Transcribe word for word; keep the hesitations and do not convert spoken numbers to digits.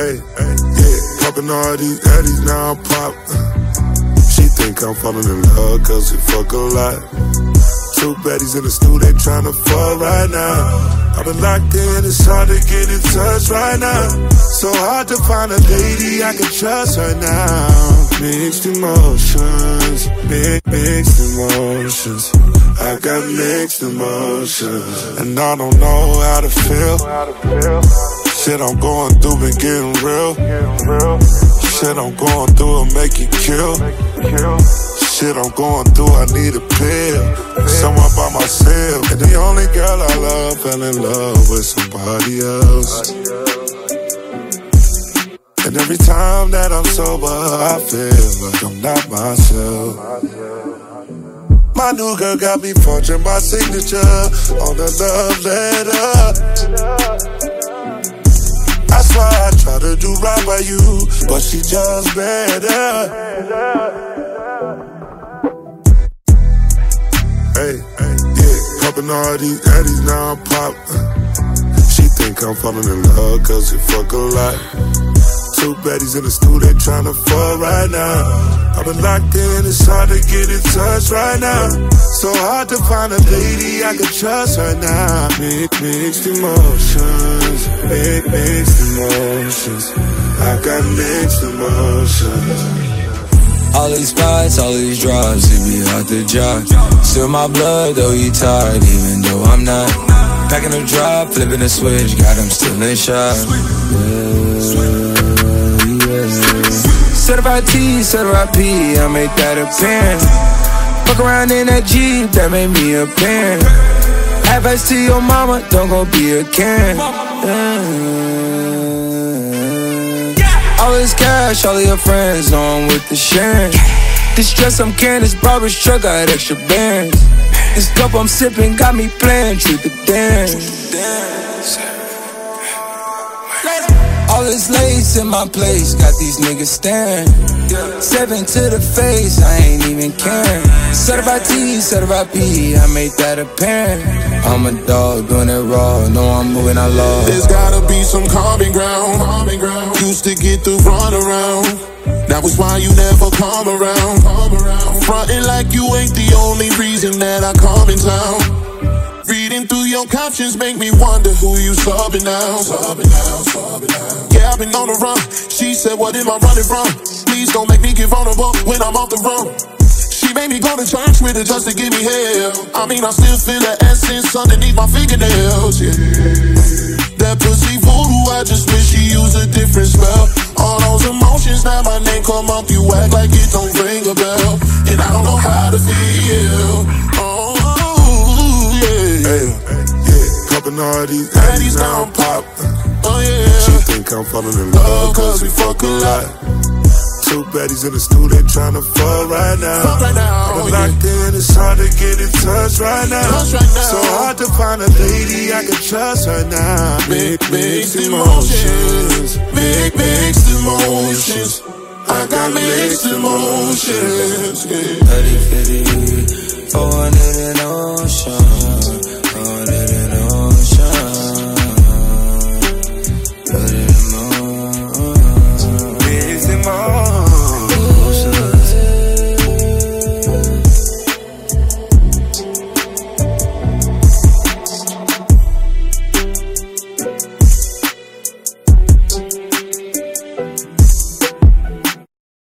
Hey, hey, yeah, poppin' all these addies, now I'm pop. She think I'm falling in love cause we fuck a lot. Two baddies in the stool, they tryna fuck right now. I've been locked in, it's hard to get in touch right now. So hard to find a lady I can trust right now. Mixed emotions, mi- mixed emotions. I got mixed emotions, and I don't know how to feel. Shit I'm going through been getting real. Shit I'm going through will make you kill. Shit I'm going through, I need a pill. Someone by myself. And the only girl I love fell in love with somebody else. And every time that I'm sober, I feel like I'm not myself. My new girl got me forging my signature on a love letter. I swear I try to do right by you, but she just better. Hey, hey, yeah, poppin' all these addies, now I'm pop. She think I'm falling in love cause we fuck a lot. Two baddies in the stool, they tryna fuck right now. I've been locked in, it's hard to get in touch right now. So hard to find a lady I can trust right now. Mixed, mixed emotions, mixed, mixed emotions. I got mixed emotions. All these fights, all these drives, it be hard to jog. Still my blood, though he tired, even though I'm not. Packing a drop, flipping a switch, got him still in shock. Yeah, yeah. Certified T, certified P, I make that appearance. Fuck around in that Jeep, that made me a parent. Advice to your mama, don't go be a Karen. Yeah. All this cash, all of your friends on with the sharing. This stress I'm carrying, this barber's truck got extra bands. This cup I'm sipping got me playing truth or dance. All this lace in my place, got these niggas staring. Seven to the face, I ain't even caring. Certified T, certified P, I made that apparent. I'm a dog, doing it raw, know I'm moving out low. There's gotta be some common ground. Used to get the run around. That was why you never come around. I'm frontin' like you ain't the only reason that I come in town. Reading through your captions make me wonder who you subbing now. Subbing now, subbing now. Yeah, I've been on the run. She said, what am I running from? Please don't make me get vulnerable when I'm off the run. She made me go to church with her just to give me hell. I mean, I still feel the essence underneath my fingernails, yeah. That pussy voodoo, I just wish she used a different spell. All those emotions, now my name come up, you act like it don't ring a bell. And I don't know how to feel. Oh, yeah. Hey, yeah, poppin' all these addies, now I'm pop. Oh, yeah. She think I'm falling in love cause we fuck a lot. Two baddies in the stool, they tryna fuck right now. Fuck right now, I'm yeah. locked in, it's hard to get in touch right now. Touch right now. So hard to find a lady I can trust right now. Big, mixed emotions. Big, mixed emotions. I got mixed emotions. thirty, fifty, four hundred